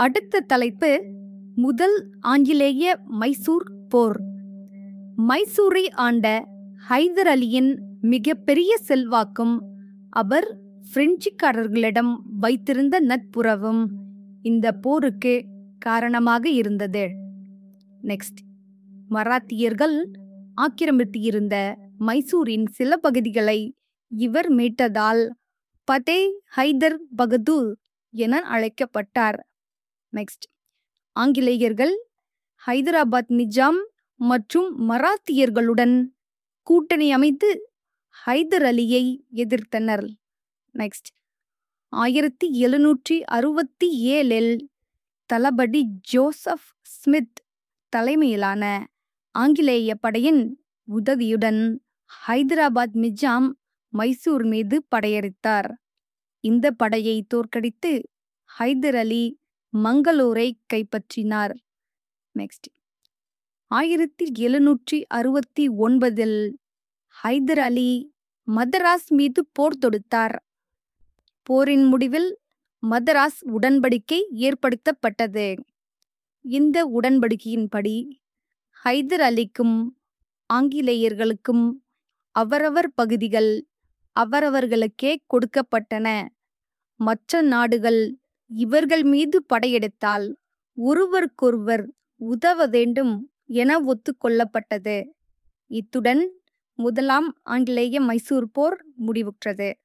அடுத்த தலைப்பு முதல் ஆங்கிலேய மைசூர் போர். மைசூரை ஆண்ட ஹைதர் அலியின் மிகப்பெரிய செல்வாக்கும் அவர் பிரெஞ்சுக்காரர்களிடம் வைத்திருந்த நட்புறவும் இந்த போருக்கு காரணமாக இருந்தது. நெக்ஸ்ட், மராத்தியர்கள் ஆக்கிரமித்திருந்த மைசூரின் சில பகுதிகளை இவர் மீட்டதால் பதே ஹைதர் பகதூர் என அழைக்கப்பட்டார். நெக்ஸ்ட், ஆங்கிலேயர்கள் ஹைதராபாத் நிஜாம் மற்றும் மராத்தியர்களுடன் கூட்டணி அமைத்து ஹைதர் அலியை எதிர்த்தனர். நெக்ஸ்ட், 1767 தளபதி ஜோசப் ஸ்மித் தலைமையிலான ஆங்கிலேய படையின் உதவியுடன் ஹைதராபாத் நிஜாம் மைசூர் மீது படையெடுத்தார். இந்த படையை தோற்கடித்து ஹைதர் அலி மங்களூரை கைப்பற்றினார். நெக்ஸ்ட், 1769 ஹைதர் அலி மதராஸ் மீது போர் தொடுத்தார். போரின் முடிவில் மதராஸ் உடன்படிக்கை ஏற்படுத்தப்பட்டது. இந்த உடன்படிக்கையின்படி ஹைதர் அலிக்கும் ஆங்கிலேயர்களுக்கும் அவரவர் பகுதிகள் அவரவர்களுக்கே கொடுக்கப்பட்டன. மற்ற நாடுகள் இவர்கள் மீது படையெடுத்தால் ஒருவருக்கொருவர் உதவ வேண்டும் என ஒத்துக்கொள்ளப்பட்டது. இத்துடன் முதலாம் ஆங்கிலேய மைசூர் போர் முடிவுற்றது.